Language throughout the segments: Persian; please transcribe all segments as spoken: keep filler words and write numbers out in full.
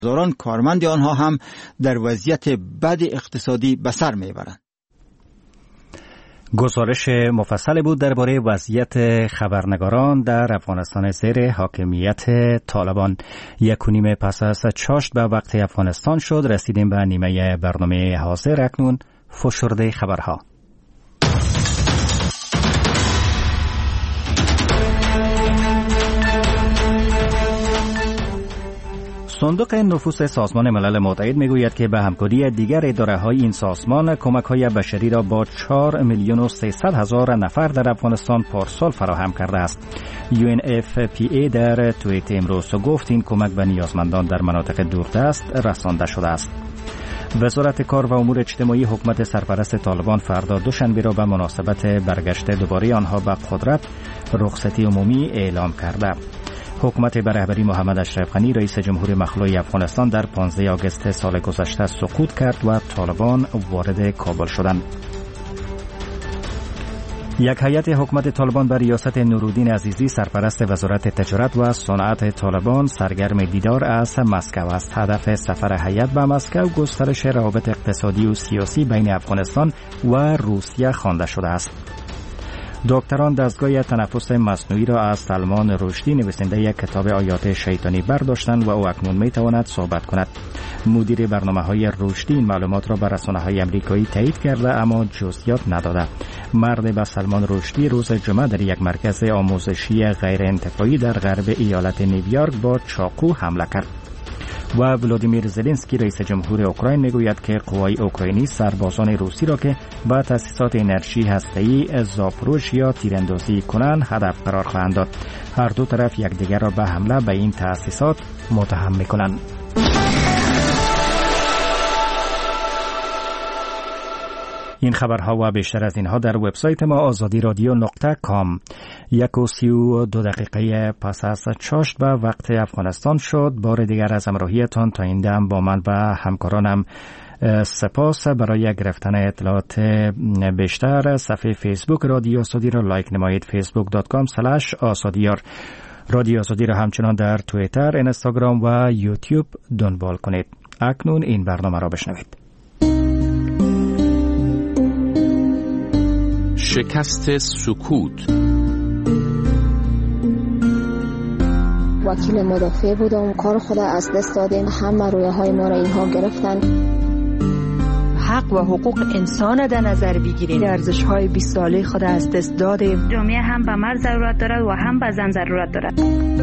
هزاران کارمند آنها هم در وضعیت بد اقتصادی به سر میبرند. گزارش مفصل بود درباره وضعیت خبرنگاران در افغانستان زیر حاکمیت طالبان. یک و نیم پس از چاشت به وقت افغانستان شد. رسیدیم به نیمه برنامه حاضر. اکنون فشرده خبرها. صندوق نفوس سازمان ملل متحد میگوید که به همکاری دیگر اداره‌های این سازمان کمک‌های بشری را با چهار میلیون و سیصد هزار نفر در افغانستان پارسال فراهم کرده است. یو ان اف پی ای در توییت امروز گفت این کمک به نیازمندان در مناطق دوردست رسانده شده است. وزارت کار و امور اجتماعی حکومت سرپرست طالبان فردا دوشنبه را به مناسبت برگشت دوباره آنها به قدرت رخصتی عمومی اعلام کرده. حکومت به رهبری محمد اشرف غنی رئیس جمهور مخلوع افغانستان در پانزده آگوست سال گذشته سقوط کرد و طالبان وارد کابل شدند. یک هیئت حکومت طالبان بر ریاست نورالدین عزیزی سرپرست وزارت تجارت و صنعت طالبان سرگرم دیدار از مسکو است. هدف سفر هیئت به مسکو گسترش روابط اقتصادی و سیاسی بین افغانستان و روسیه خوانده شده است. دکتران دستگاه تنفس مصنوعی را از سلمان رشدی نویسنده یک کتاب آیات شیطانی برداشتند و او اکنون می تواند صحبت کند. مدیر برنامه‌های رشدی این معلومات را به رسانه‌های آمریکایی تایید کرده اما جزئیات نداده. مرد به سلمان رشدی روز جمعه در یک مرکز آموزشی غیر انتفاعی در غرب ایالت نیویورک با چاقو حمله کرد. و ولادیمیر زلنسکی رئیس جمهور اوکراین میگوید که قوای اوکراینی سربازان روسی را که با تأسیسات انرژی هسته‌ای زاپروژیا تیراندازی کنند هدف قرار خواهند داد. هر دو طرف یکدیگر را به حمله به این تأسیسات متهم می‌کنند. این خبرها و بیشتر از اینها در وبسایت ما آزادی رادیو نقطه کام. یک و سی و دو دقیقه پس از چاشت به وقت افغانستان شد. بار دیگر از همراهیتان تا این دم با من و همکارانم سپاس. برای گرفتن اطلاعات بیشتر صفحه فیسبوک رادیو آزادی را لایک نمایید. فیسبوک دات کام اسلش آزادیار. رادیو آزادی را همچنان در توییتر، اینستاگرام و یوتیوب دنبال کنید. اکنون این برنامه را بشنوید. شکست سکوت. وکیل مدافع بودم، کار خود از دست دادیم، همه رویه های ما را اینها گرفتن. حق و حقوق انسان در نظر بگیریم. ارزش های بیست ساله خود از دست دادیم. جامعه هم به مرد ضرورت دارد و هم به زن ضرورت دارد.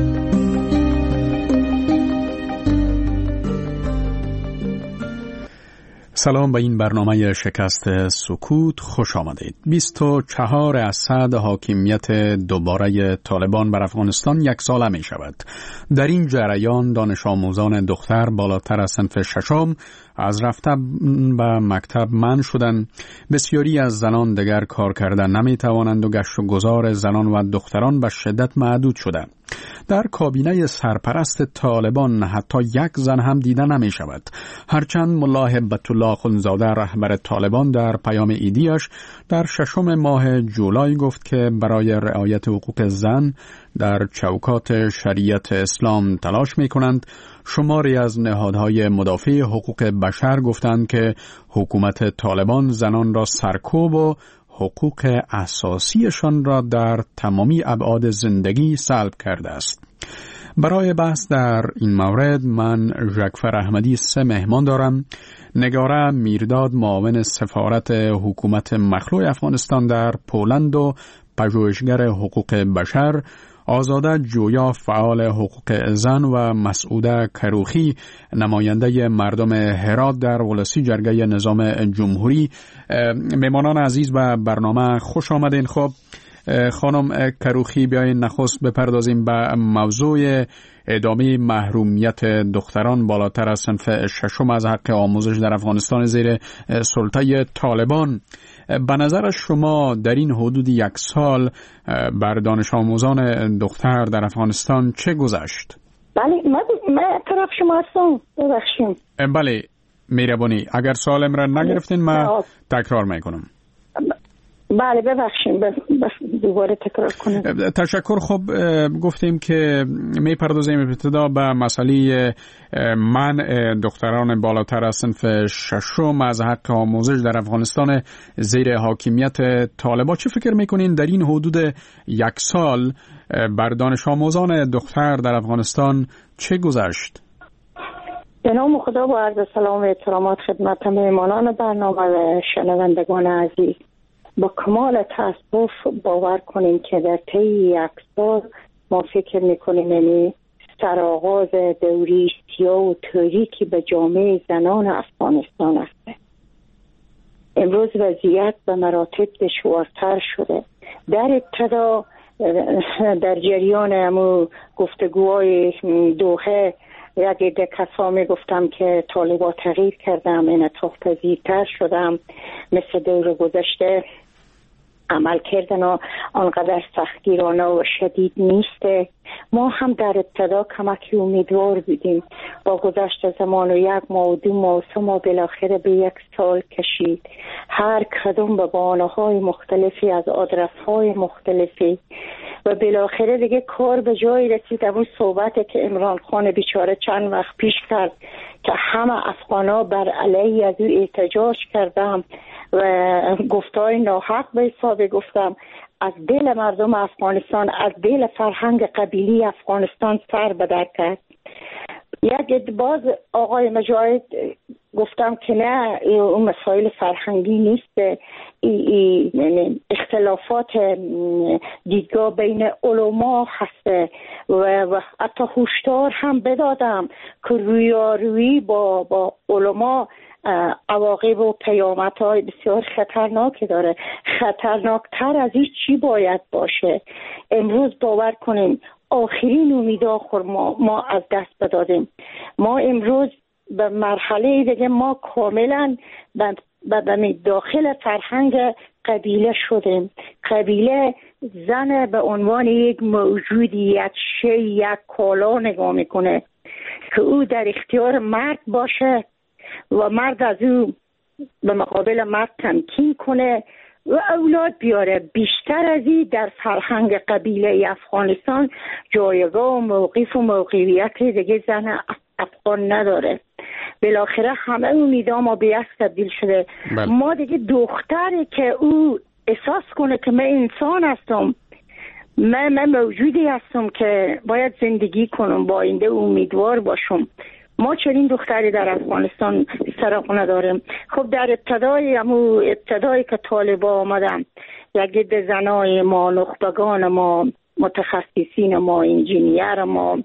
سلام به این برنامه شکست سکوت خوش آمدید. بیست و چهار از صد حاکمیت دوباره طالبان بر افغانستان یک ساله می شود. در این جریان دانش آموزان دختر بالاتر از صنف ششم از رفته به مکتب منع شدند. بسیاری از زنان دیگر کار کردن نمی توانند و گشت و گذار زنان و دختران به شدت محدود شده. در کابینه سرپرست طالبان حتی یک زن هم دیده نمی شود. هرچند ملا هبت الله خونزاده رهبر طالبان در پیام ایدیش در ششم ماه جولای گفت که برای رعایت حقوق زن در چوکات شریعت اسلام تلاش می کنند، شماری از نهادهای مدافع حقوق بشر گفتند که حکومت طالبان زنان را سرکوب و حقوق اساسیشان را در تمامی ابعاد زندگی سلب کرده است. برای بحث در این مورد من ژکفر احمدی سه مهمان دارم. نگاره میرداد معاون سفارت حکومت مخلوع افغانستان در پولند و پژوهشگر حقوق بشر، آزاده جویا فعال حقوق زن و مسعوده کروخی نماینده مردم هرات در ولسی جرگه نظام جمهوری. مهمانان عزیز به برنامه خوش آمدین. خب خانم کروخی، بیاین نخست بپردازیم به موضوع ادامه محرومیت دختران بالاتر از صنف ششم از حق آموزش در افغانستان زیر سلطه طالبان. به نظر شما در این حدود یک سال بر دانش آموزان دختر در افغانستان چه گذشت؟ بله، من, من طرف شما هستم. ببخشید. بله، مهربانی. اگر سوالم را نگرفتین من تکرار میکنم. بله ببخشید بس دوباره تکرار کنم. تشکر. خب گفتیم که میپردازیم ابتدا به مسئله منع دختران بالاتر از صنف ششم از حق آموزش در افغانستان زیر حاکمیت طالبان. چه فکر میکنین در این حدود یک سال بر دانش آموزان دختر در افغانستان چه گذشت؟ به نام خدا با عرض سلام و احترامات خدمت مهمانان برنامه و شنوندگان عزیز. با کمال تأسف باور کنیم که در طی یک سال ما فکر میکنیم یعنی سرآغاز دوری سیاه و تاریکی به جامعه زنان افغانستان است. امروز وضعیت به مراتب دشوارتر شده. در ابتدا در جریان همو گفتگوهای دوحه یک عده کسا می گفتم که طالبان تغییر کردم، انعطاف پذیرتر شدم، مثل دور گذشته عمل کردن آنقدر سختگیرانه و شدید نیسته. ما هم در ابتدا کمکی امیدوار بودیم. با گذشت زمان و یک ماه و دو ماه و سه ماه بالاخره به یک سال کشید. هر کدوم به بهانه‌های مختلفی از آدرس‌های مختلفی و بالاخره دیگه کار به جایی رسید. اون صحبتی که عمران خان بیچاره چند وقت پیش کرد که همه افغانا بر علیه از او احتجاج کردم و گفتهای ناحق به حساب گفتم، از دل مردم افغانستان، از دل فرهنگ قبیلی افغانستان سر به در کرد. یک باز آقای مجاهد گفتم که نه اون مسائل فرهنگی نیست، اختلافات دیدگاه بین علما هست و, و حتی هشدار هم بدادم که رویارویی با, با علما عواقب و پیامدهای بسیار خطرناکی داره. خطرناکتر از این چی باید باشه؟ امروز باور کنیم آخرین امیدآخر ما, ما از دست بدادیم. ما امروز به مرحله دیگه ما کاملا به داخل فرهنگ قبیله شدیم. قبیله زن به عنوان یک موجودی، یک شی، یک کالا نگاه میکنه که او در اختیار مرد باشه و مرد از او به مقابل مرد تمکین کنه و اولاد بیاره. بیشتر از این در فرهنگ قبیله افغانستان جایگاه و موقف و موقعیت دیگه زن افغان نداره. بالاخره همه امیدها ما به یک تبدیل شده. بل. ما دیگه دختری که او احساس کنه که من انسان هستم، من, من موجودی هستم که باید زندگی کنم، با آینده امیدوار باشم. ما چنین دختری در افغانستان سراغ نداریم. خب در ابتدای همو ابتدایی که طالبان آمدن، یک عده زنای ما، نخبگان ما، متخصصین ما، انجینیر ما،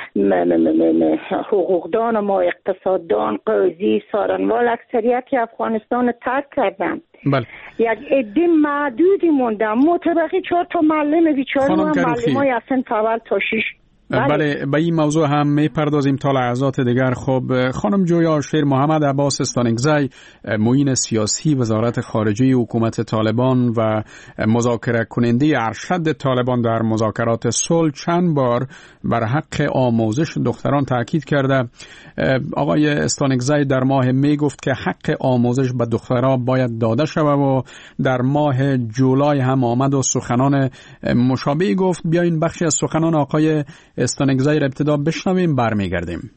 حقوقدان ما، اقتصاددان، قاضی، سارنوال، اکثریت افغانستان ترک کردن. بله. یک عده معدودی موندن. متبقی چهار تا معلم بیچاره و معلمای اصلا اول تا شش. بله, بله. به این موضوع هم میپردازیم تا لحظات دیگر. خب خانم جویا شیر محمد عباس استانکزی، معین سیاسی وزارت خارجه حکومت طالبان و مذاکره کننده ارشد طالبان در مذاکرات صلح، چند بار بر حق آموزش دختران تاکید کرده. آقای استانکزی در ماه می گفت که حق آموزش به دختران باید داده شود و در ماه جولای هم آمد و سخنان مشابهی گفت. بیاین بخشی از سخنان آقای استانکزی را ابتدا بشنویم، برمیگردیم.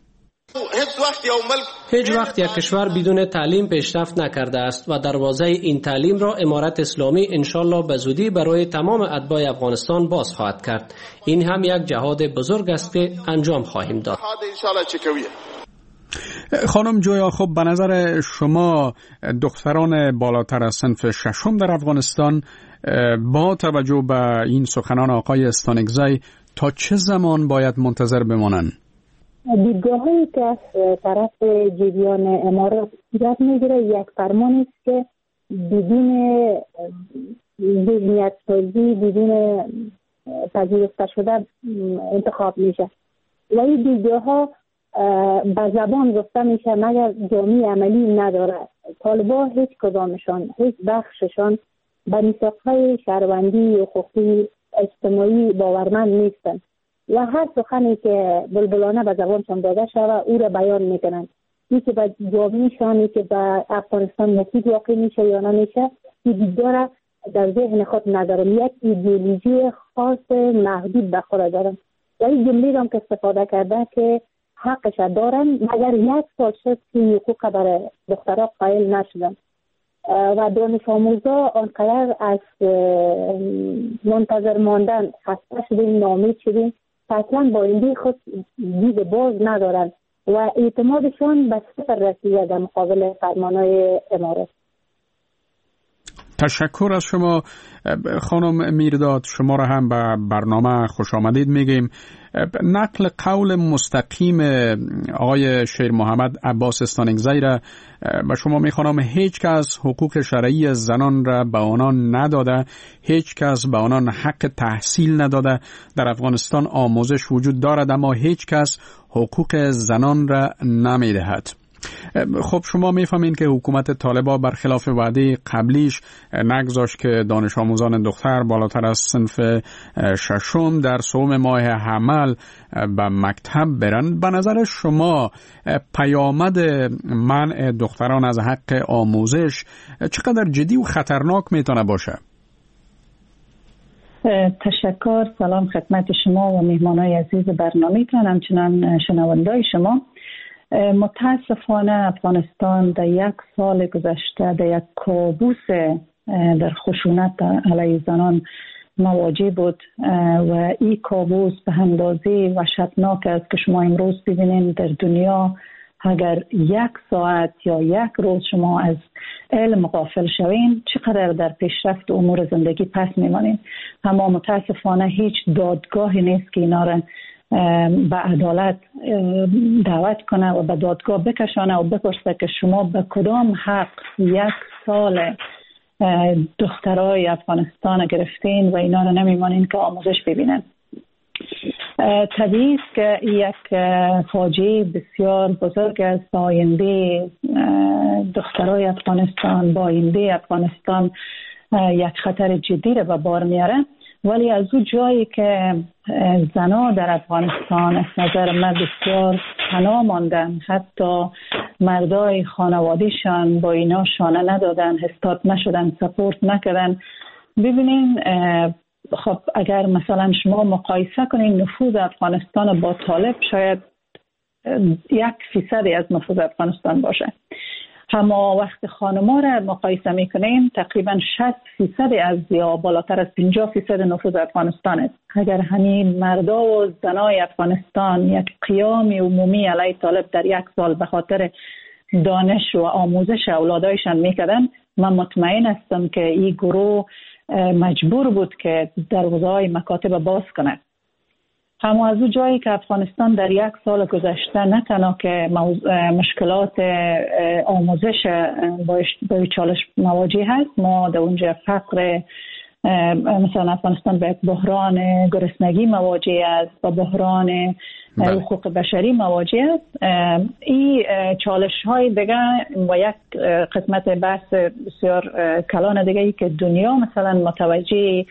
هیچ وقت یک کشور بدون تعلیم پیشرفت نکرده است و دروازه این تعلیم را امارت اسلامی انشالله به زودی برای تمام اتباع افغانستان باز خواهد کرد. این هم یک جهاد بزرگ است که انجام خواهیم داد. خانم جویا، خب به نظر شما دختران بالاتر از صنف ششم در افغانستان با توجه به این سخنان آقای استانکزی تا چه زمان باید منتظر بمانند؟ دیدگاه‌هایی که از طرف جریان امارات صورت می‌گیره یک فرمان است که بدون ذهنیت سازی، بدون پذیرفته شده انتخاب میشه و این دیدگاه‌ها به زبان گفته میشه مگر جامعه عملی نداره. طالبان هیچ کدامشان، هیچ بخششان به میثاق‌های شهروندی و حقوقی اجتماعی باورمند نیستند و هر سخنی که بلبلانه به زبانشان داده شود او را بیان میکنند. این که به جامعهشان، که به افغانستان مفید واقع میشه یا نمیشه، این دیدگاه را در ذهن خود ندارم، یک ایدئولوژی خاص محدود به خود دارم. یعنی جمله هم که استفاده کرده که حقش دارن مگر یک سال شد که حقوق برای دخترها قائل نشدن و دانش آموزا آنقدر از منتظر ماندن خسته شدیم، ناامید شدیم، اصلا با این خود دید باز ندارن و اعتمادشون به صفر رسیده در مقابل فرمانهای امارات. تشکر از شما خانم میرداد. شما را هم به برنامه خوش آمدید میگیم. نقل قول مستقیم آقای شیر محمد عباس استانکزی را به شما میخوانم. هیچ کس حقوق شرعی زنان را به آنان نداده، هیچ کس به آنان حق تحصیل نداده. در افغانستان آموزش وجود دارد اما هیچ کس حقوق زنان را نمیدهد. خب شما میفهمین که حکومت طالبان برخلاف وعده قبلیش نگذاشت که دانش آموزان دختر بالاتر از صنف ششم در سوم ماه حمل به مکتب برن. به نظر شما پیامد منع دختران از حق آموزش چقدر جدی و خطرناک میتونه باشه؟ تشکر. سلام خدمت شما و مهمانای عزیز برنامه‌تان، همچنان شنوندای شما. متاسفانه افغانستان در یک سال گذشته در یک کابوس در خشونت علیه زنان مواجه بود و این کابوس به اندازه وحشتناک است که شما امروز ببینید در دنیا اگر یک ساعت یا یک روز شما از علم غافل شوین چقدر در پیشرفت امور زندگی پس میمانین. اما متاسفانه هیچ دادگاهی نیست که اینا را به عدالت دعوت کنه و به دادگاه بکشانه و بپرسه که شما به کدام حق یک سال دخترای افغانستان گرفتین و اینا رو نمیمانین که آموزش ببینن. طبیعی است که یک فاجعه بسیار بزرگ است. با آینده دخترای افغانستان، با آینده افغانستان یک خطر جدی رو به بار میاره. ولی از اون جایی که زنها در افغانستان از نظر من بسیار تنها ماندن، حتی مردای خانوادهشان با اینا شانه ندادن، استاد نشدن، سپورت نکردن. ببینین خب اگر مثلا شما مقایسه کنین نفوذ افغانستان با طالب شاید یک فیصدی از نفوذ افغانستان باشه، اما وقت خانم‌ها را مقایسه میکنیم تقریبا شصت فیصد از یا بالاتر از پنجاه فیصد نفوذ افغانستان است. اگر همین مردا و زنای افغانستان یک قیام عمومی علیه طالب در یک سال به خاطر دانش و آموزش اولادایشان میکردن، من مطمئن هستم که این گروه مجبور بود که دروازه‌های مکاتب باز کنه. اما از اون جایی که افغانستان در یک سال گذشته نه تنها که مشکلات آموزش با چالش مواجه هست، ما در اونجا فقر، مثلا افغانستان به یک بحران گرسنگی مواجه است، با بحران حقوق بشری مواجه است. این چالش های دیگه و یک قسمت بحث بسیار کلان دیگه ای که دنیا مثلا متوجه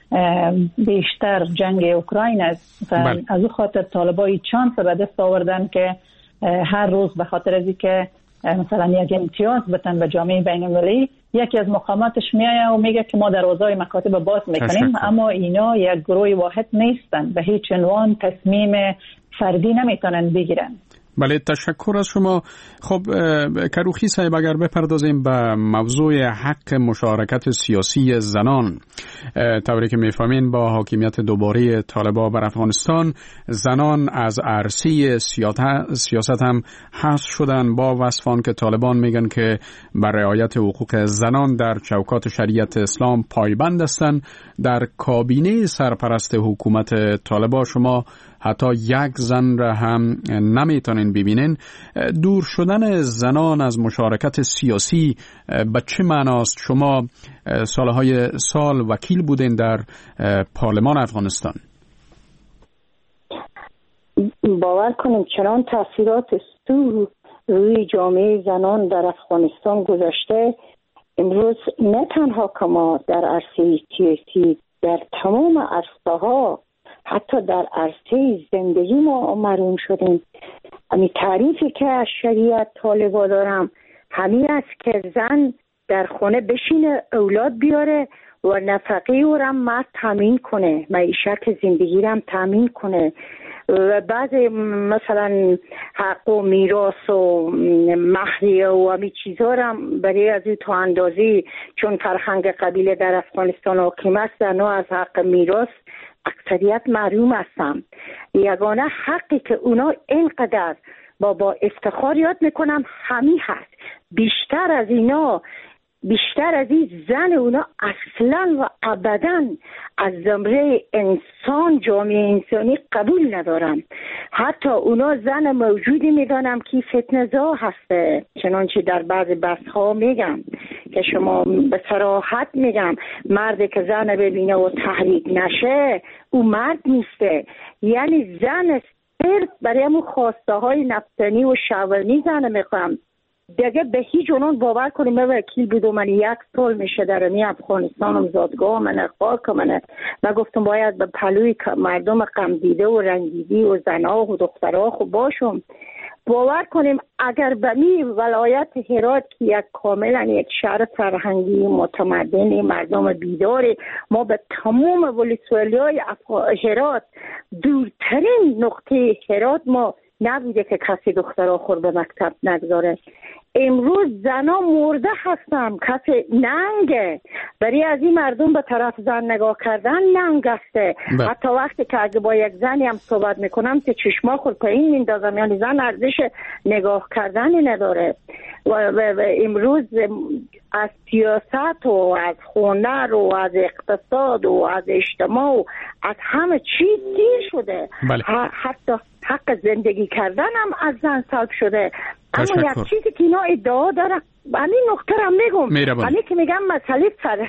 بیشتر جنگ اوکراین است. از اون خاطر طالبای چانس به دست آوردن که هر روز به خاطر از اینکه مثلا یک امتیاز بتن به جامعه بین المللی، یکی از مقاماتش میایه و میگه که ما دروازه‌های مکاتب باز میکنیم. اما اینا یک گروه واحد نیستن، به هیچ عنوان تصمیم فردی نمیتونن بگیرن. بله، تشکر از شما. خب کروخی صاحب، اگر بپردازیم به موضوع حق مشارکت سیاسی زنان، طوری که میفهمین با حاکمیت دوباره طالبان بر افغانستان زنان از عرصه سیاست هم حذف شدن، با وصفان که طالبان میگن که بر رعایت حقوق زنان در چوکات شریعت اسلام پایبند هستند. در کابینه سرپرست حکومت طالبان شما حتی یک زن را هم نمیتونین ببینین. دور شدن زنان از مشارکت سیاسی به چه معناست؟ شما سالهای سال وکیل بودین در پارلمان افغانستان. باور کنیم چنان تاثیرات سو روی جامعه زنان در افغانستان گذاشته. امروز نه تنها که ما در عرصه سیاسی، در تمام عرصه ها، حتی در عرصه زندگی ما محروم شدیم. همین تعریفی که از شریعت طالبا دارم همین است که زن در خانه بشینه، اولاد بیاره و نفقه او را مرد تامین کنه، معیشت زندگی را تامین کنه و بعض مثلا حق و میراث و مهریه و همین چیزها را برای از تو اندازی، چون فرهنگ قبیله در افغانستان حاکم است، زنها از حق میراث اکثریت محروم هستند. یگانه حقی که اونا اینقدر با با افتخار یاد میکنم همین هست. بیشتر از اینا، بیشتر از این زن اونا اصلا و ابدا از زمره انسان، جامعه انسانی قبول ندارم. حتی اونا زن موجودی میدانم که فتنه‌زا هسته، چنانچه در بعض بحث ها میگم که شما به صراحت میگم مردی که زن ببینه و تحریک نشه او مرد نیسته. یعنی زن صرف برای همون خواسته های نفتنی و شهوانی زن میخوام دیگه به هیچ عنوان باور کنیم. من وکیل بودم، من یک سال میشه در امی افغانستانم زادگاه من خاک من من گفتم باید به پلوی مردم غم دیده و رنگیدی و زنها و دخترها خوب باشم. باور کنیم اگر به می ولایت هرات که یک کاملا یک شهر فرهنگی متمدن مردم بیداره، ما به تمام ولسوالی های هرات دورترین نقطه هرات ما نبوده که کسی دخترها خور به مکتب نگذاره. امروز زنا مرده هستم، کسی ننگه. برای از این مردم به طرف زن نگاه کردن ننگ هسته. حتی وقتی که اگه با یک زنی هم صحبت میکنم که چشما خود پایین میندازم، یعنی زن ارزش نگاه کردنی نداره. و, و, و امروز از سیاست و از هنر و از اقتصاد و از اجتماع و از همه چیز دیر شده. بله. حتی حق زندگی کردن هم از زن سلب شده. اما یک چیزی که اینا ادعا دارن، همین نقطه را میگم، همین که میگم مسئله فر...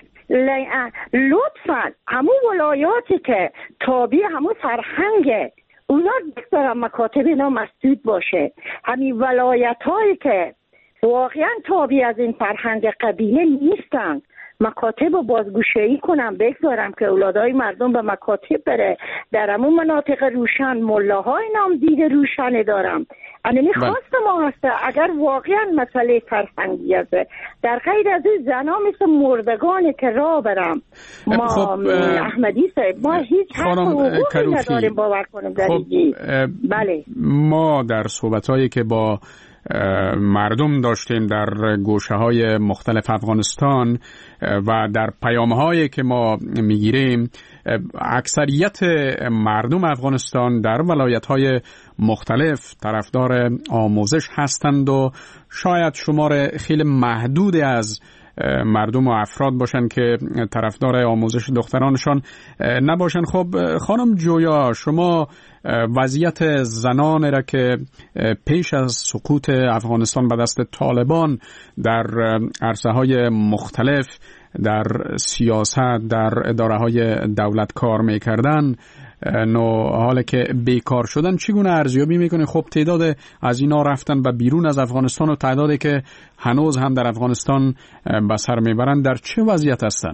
لطفا همون ولایاتی که تابع همون فرهنگه اونا دارن مکاتب اینا مسدود باشه. همین ولایت هایی که واقعا تابع از این فرهنگ قبیله نیستن مکاتب رو بازگوشایی کنم، بگذارم که اولادای مردم به مکاتب بره. در همون مناطق روشن ملاهای نام دیده روشنه دارم. انا میخواست ما هسته اگر واقعا مسئله فرهنگی هسته در غیر از این زنا مثل مردگانی که را برم ما خب احمدی صاحب ما هیچ حق و حقوقی نداریم باور کنیم در خب بله. ما در صحبتهایی که با مردم داشتیم در گوشه های مختلف افغانستان و در پیام هایی که ما میگیریم، اکثریت مردم افغانستان در ولایت های مختلف طرفدار آموزش هستند و شاید شمار خیلی محدود از مردم و افراد باشن که طرفدار آموزش دخترانشان نباشن. خب خانم جویا، شما وضعیت زنان را که پیش از سقوط افغانستان به دست طالبان در عرصه‌های مختلف در سیاست در اداره‌های دولت کار می‌کردن، نو حالا که بیکار شدن چگونه ارزیابی میکنه؟ خب تعداد از اینا رفتن و بیرون از افغانستان و تعدادی که هنوز هم در افغانستان به سر میبرن در چه وضعیت هستن؟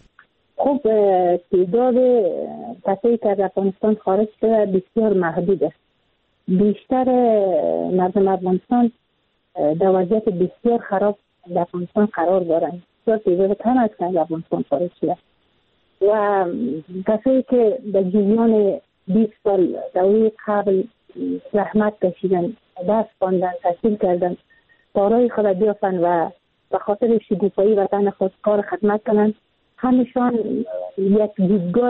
خب تعداد کسایی که از افغانستان خارج شده بسیار محدود است. بیشتر مردم افغانستان در وضعیت بسیار خراب در افغانستان قرار دارند. بسیار تعداد کم است که از افغانستان خارج شده و کسایی که در جریان بیست سال دوره قبل زحمت کشیدن، دست خواندن، تحصیل کردن، کارهای خود بیافن و به خاطر شکوفایی وطن خود کار خدمت کنن، همشان یک دیدگاه،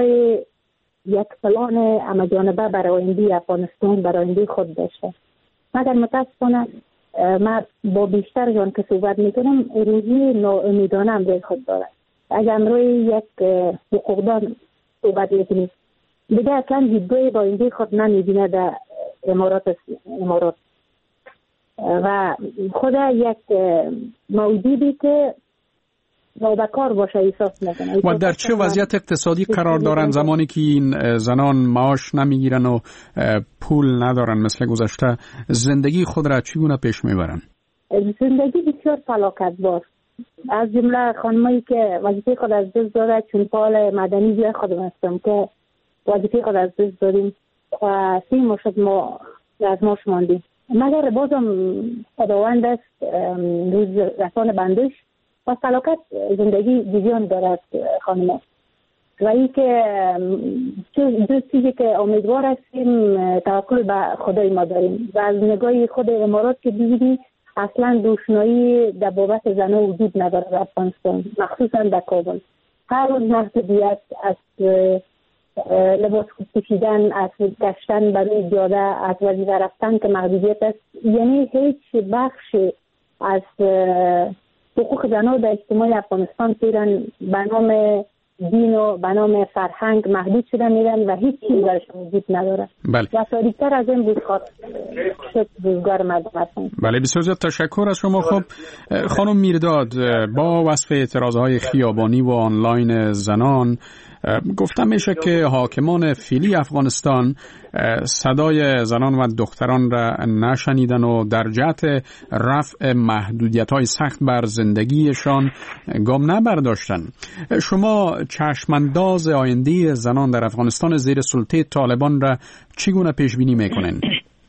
یک پلان همه‌جانبه برای آینده افغانستان، برای آینده خود داشته. مگر متاسفانه من با بیشترشان که صحبت میکنم روحی ناامیدانه هم به خود دارد. اگر امروز یک حقوقدان صحبت میکنیم دیگه اصلا دیدگاه با آینده خود نمیبینه در امارات امارات و خود یک موجودی که نابکار باشه احساس میکنه. و در چه وضعیت اقتصادی قرار دارن زمانی که این زنان معاش نمیگیرن و پول ندارن مثل گذشته؟ زندگی خود را چگونه پیش میبرن؟ زندگی بسیار فلاکت باز. از جمله خانمایی که وظیفه خود از دست داره، چون فعال مدنی زیاد خودم هستم که وظیفه خود از دست داریم و سی مشت ما از ماش ماندیم. مگر بازم خداوند است روز رسان بندش و فلاکت زندگی جریان دارد خانم. و این که دو چیزی که امیدوار هستیم توکل به خدای ما داریم و از نگاه خود امارات که ببینی اصلا دوشنایی در بابت زنها وجود نداره در افغانستان، مخصوصا در کابل. هر روز محدودیت از لباس پوشیدن، از گشتن برای جاده، از وظیفه رفتن که محدودیت است. یعنی هیچ بخش از حقوق زنها در اجتماع افغانستان فعلا به نام دین و به نام فرهنگ محدود شده میرن و هیچ چیز درش وجود نداره. بله. و تاریکتر از این بود شد روزگار مردم هستن. بله، بسیار زیاد تشکر از شما. خب خانم میرداد، با وصف اعتراضهای خیابانی و آنلاین زنان گفتم میشه که حاکمان فعلی افغانستان صدای زنان و دختران را نشنیدن و در جهت رفع محدودیت‌های سخت بر زندگیشان گام نبرداشتن. شما چشمانداز آینده زنان در افغانستان زیر سلطه طالبان را چگونه پیش بینی میکنین؟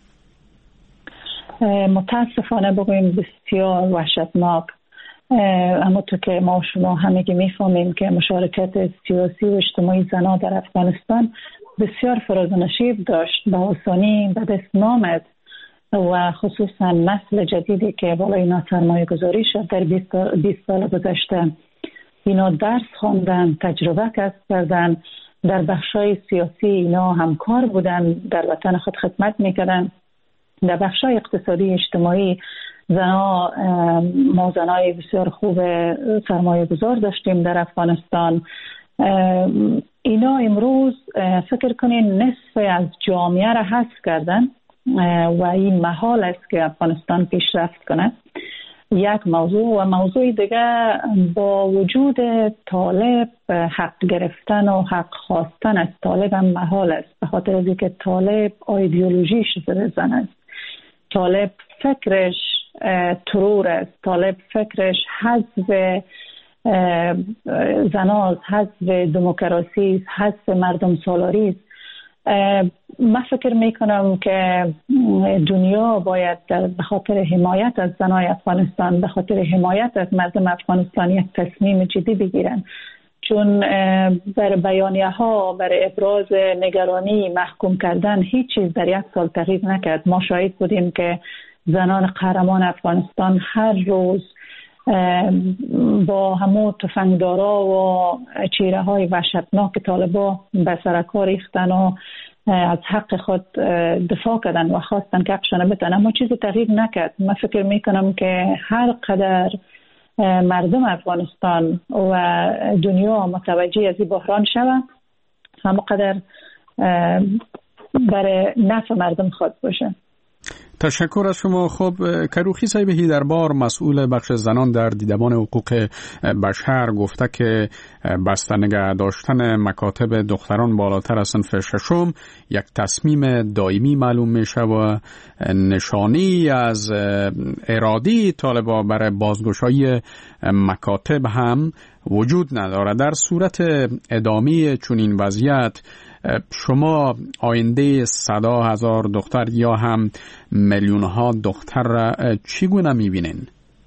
متاسفانه بگویم بسیار وحشتناک. اما تو که ما و شما همگی میفهمیم که مشارکت سیاسی و اجتماعی زنها در افغانستان بسیار فراز و نشیب داشت، به آسانی به دست نامد و خصوصا نسل جدیدی که بالای اینا سرمایه گذاری شد در بیست سال گذشته. اینا درس خواندن، تجربه کسب کردن، در بخشای سیاسی اینا همکار بودن، در وطن خود خدمت میکردن. در بخشای اقتصادی اجتماعی زنها، ما زنای بسیار خوب سرمایه گذار داشتیم در افغانستان. اینا امروز فکر کنین نصف از جامعه را حذف کردن و این محال است که افغانستان پیشرفت کنه. یک موضوع و موضوع دیگه، با وجود طالب حق گرفتن و حق خواستن از طالب هم محال است، به خاطر از اینکه طالب ایدئولوژیش زیر زن است. طالب فکرش ترور است، طالب فکرش حذف زناست، حذف دموکراسی، حذف مردم سالاری است. من فکر میکنم که دنیا باید به خاطر حمایت از زنای افغانستان، به خاطر حمایت از مردم افغانستان یک تصمیم جدی بگیرن، چون بر بیانیه ها، بر ابراز نگرانی محکوم کردن هیچ چیز در یک سال تغییر نکرد. ما شاهد بودیم که زنان قهرمان افغانستان هر روز با همون تفنگدارا و چیره های وحشتناک طالبا به سرکار ریختن و از حق خود دفاع کردن و خواستن که حقشانه بتن، اما چیزی تغییر نکرد. من فکر میکنم که هر قدر مردم افغانستان و دنیا متوجه از این بحران شوند، همون قدر برای نفع مردم خود باشه. تشکر از شما. خب کروخی صاحب هیدربار، مسئول بخش زنان در دیدبان حقوق بشر، گفته که بسته نگه داشتن مکاتب دختران بالاتر از صنف ششم یک تصمیم دائمی معلوم میشه و نشانی از اراده طالبا برای بازگشایی مکاتب هم وجود نداره. در صورت ادامه چنین وضعیت شما آینده صدا هزار دختر یا هم میلیون ها دختر را چگونه میبینین؟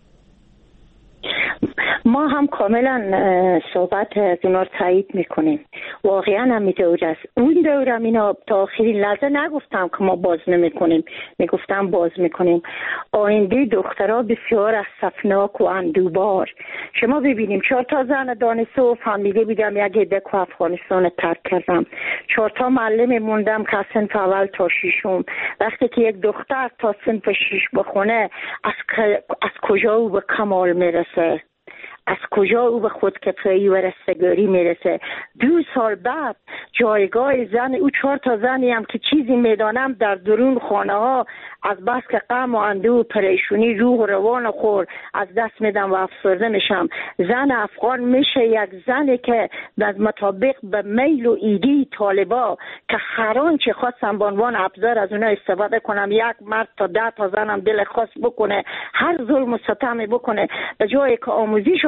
ما هم کاملا صحبت از اینا تایید میکنیم. واقعا هم می دور است. اون دورم اینا تا آخرین لحظه نگفتم که ما باز نمیکنیم، میگفتم باز میکنیم. آینده دخترها بسیار اسفناک و اندوبار. شما ببینیم چهار تا زن دانشجو فهمیده بودم یک عده که افغانستان ترک کردم، چهار تا معلم موندم که صنف اول تا ششم. وقتی که یک دختر تا صنف شش بخونه از, از کجا او به کمال میرسه؟ از کجا او به خودکفایی و رستگاری میرسه؟ دو سال بعد جایگاه زن او، چهار تا زنی هم که چیزی میدانم در درون خانه ها از بس که غم و اندوه و پریشونی روح و روان خور از دست میدم و افسرده میشم. زن افغان میشه یک زنی که از مطابق به میل و ایدی طالبا که هر آنچه خواستم به عنوان ابزار از اونها استفاده کنم، یک مرد تا ده تا زنم دل خاص بکنه، هر ظلم و ستمی بکنه، به جای که آموزش و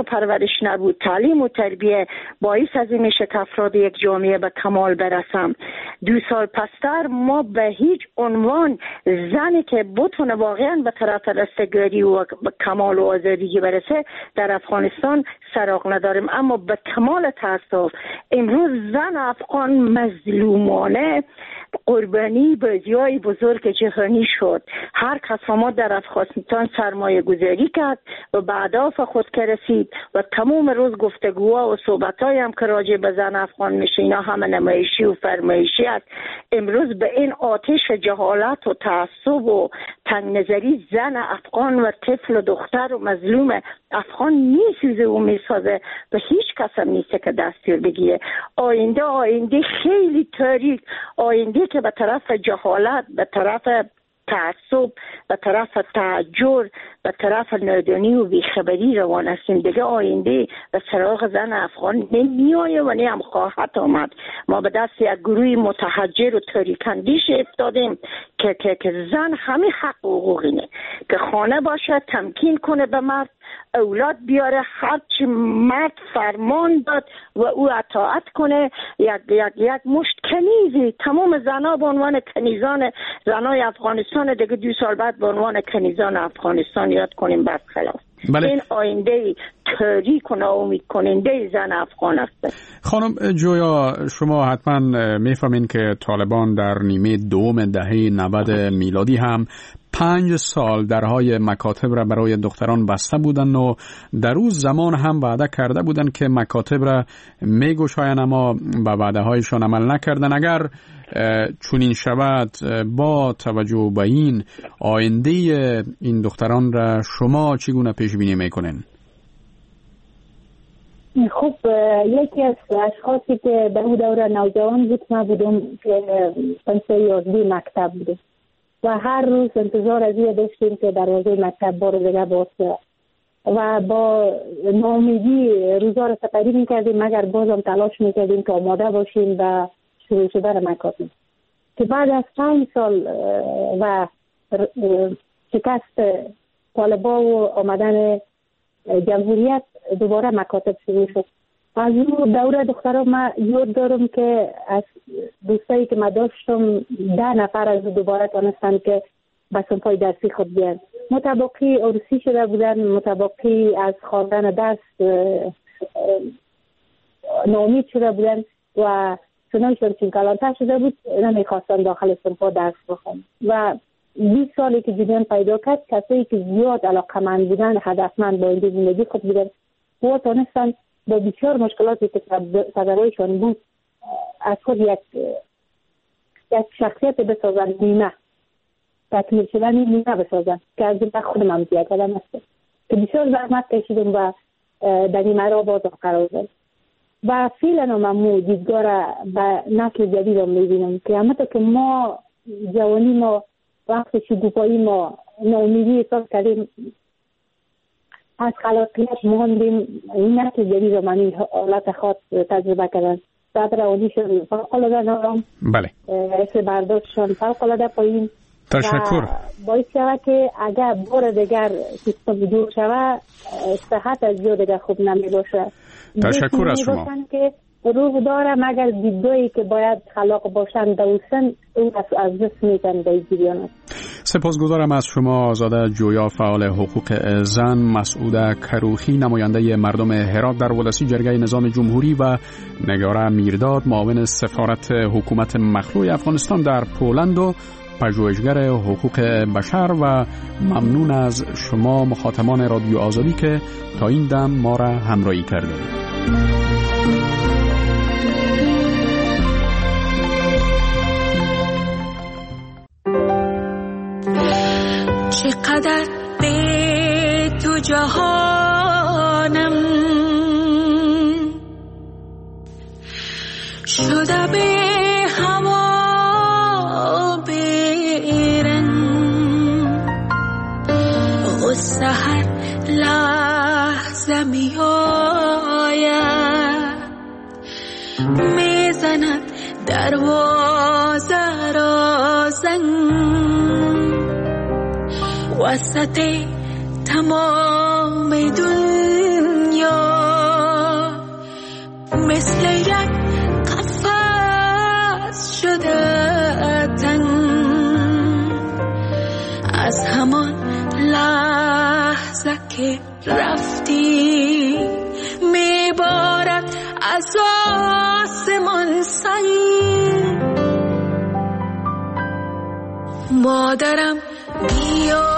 و پرورش نبود، تعلیم و تربیه باعث از این میشه که افراد یک جامعه به کمال برسم. دو سال پستر ما به هیچ عنوان زنی که بتونه واقعا به طرف رستگاری و به کمال و آزادی برسه در افغانستان سراغ نداریم. اما به کمال تاسف امروز زن افغان مظلومانه قربانی بازی‌های بزرگ جهانی شد. هر کس ما در افغانستان سرمایه گذاری کرد و به اهداف خود که رسید و تمام روز گفتگوها و صحبت‌های هم که راجع به زن افغان میشه اینا همه نمایشی و فرمایشی است. امروز به این آتش جهالت و تعصب و تنگ نظری زن افغان و طفل و دختر و مظلوم افغان میسوزه و میسازه و هیچ کس هم نیست که دستور بگیره. آینده آینده خیلی تاریک، آینده که به طرف جهالت، به طرف تعصب، به طرف تحجر، به طرف نادانی و بیخبری روان هستیم. دیگه آینده به سراغ زن افغان نمیآید و نه هم خواهد آمد. ما به دست یک گروه متحجر و تاریک‌اندیش افتادیم که که که زن همین حق و حقوق اینه که خانه باشه، تمکین کنه به مرد، اولاد بیاره، هرچی مرد فرمان داد و او اطاعت کنه. یک یک یک مشت کنیزی تمام زنها به عنوان کنیزان زنای افغانستان دیگه دو سال بعد به عنوان کنیزان افغانستان یاد کنیم برخلاف. بله. این آینده تاریک و ناامید کننده زن افغان است. خانم جویا، شما حتما میفهمین که طالبان در نیمه دوم دهه نود میلادی هم پنج سال درهای مکاتب را برای دختران بسته بودند و در اون زمان هم وعده کرده بودند که مکاتب را میگشایند، اما به وعده هایشان عمل نکردند. اگر چنین شود با توجه به این آینده این دختران را شما چگونه پیش بینی میکنین؟ خب یکی از اشخاصی که در اون دوره نوجوان بود ما بودم که صنف یازده مکتب بودم و هر روز انتظار از این داشتیم که دروازه مکتب بار دیگه باز و با ناامیدی روزا رو سپری میکردیم مگر بازم تلاش میکردیم که آماده باشیم و شروع شدن مکاتب. که بعد از پنج سال و شکست طالبا و آمدن جمهوریت دوباره مکاتب شروع شد. از اون دوره دخترها ما یاد دارم که از دوستایی که ما داشتم ده نفر از دوباره تانستن که به صنفای درسی خود بیان. متباقی عروسی شده بودن، متباقی از خواندن درس ناامید شده بودن و سنایشان چون کلانتر شده بود نمیخواستن داخل صنفا درس بخوان و بیست سالی که جریان پیدا کرد کسایی که زیاد علاقمند بودن، هدفمند با این زندگی خود بودن و تانستن با بسیار مشکلاتی که صدرایشان بود از خود یک یک شخصیت بسازن، نیمه تکمیل شدن نیمه بسازن که از این خودم هم زیاد کردم است که بسیار زحمت کشیدم و در نیمه را باز قرار دارم و فعلا ممنون دیدگاه را به نسل جدید هم میبینم که همه که ما جوانی ما وقت شگوفایی ما ناامیدی احساس کردیم از خلاقیت مهندیم، این نسل جدید رو من این حالت خاص تجربه کردن. بعد روانیشون فوق‌العاده نرم، بله، حس برداشتشون فوق‌العاده پایین. تشکر. باعث شود که اگر بار دیگر سیستم دور شود صحت از جا دیگر خوب نمی باشه. تشکر از شما. که روح داره مگر دیدگاهی که باید خلاق باشن دوستن اون از دست میتن در جریان است. سپاسگزارم از شما آزاده جویا، فعال حقوق زن، مسعوده کروخی نماینده مردم هرات در ولسی جرگه نظام جمهوری و نگاره میرداد معاون سفارت حکومت مخلوع افغانستان در پولند و پژوهشگر حقوق بشر و ممنون از شما مخاطبان رادیو آزادی که تا این دم ما را همراهی کردید. چقدر به تو جهانم شده به هوا بیرن و سحر لحظه می آید میزند دروازه را زنگ وسط تمام دنیا مثل یک قفس شده تن. از همان لحظه که رفتی میبارد از آسمان سنگ. مادرم بیا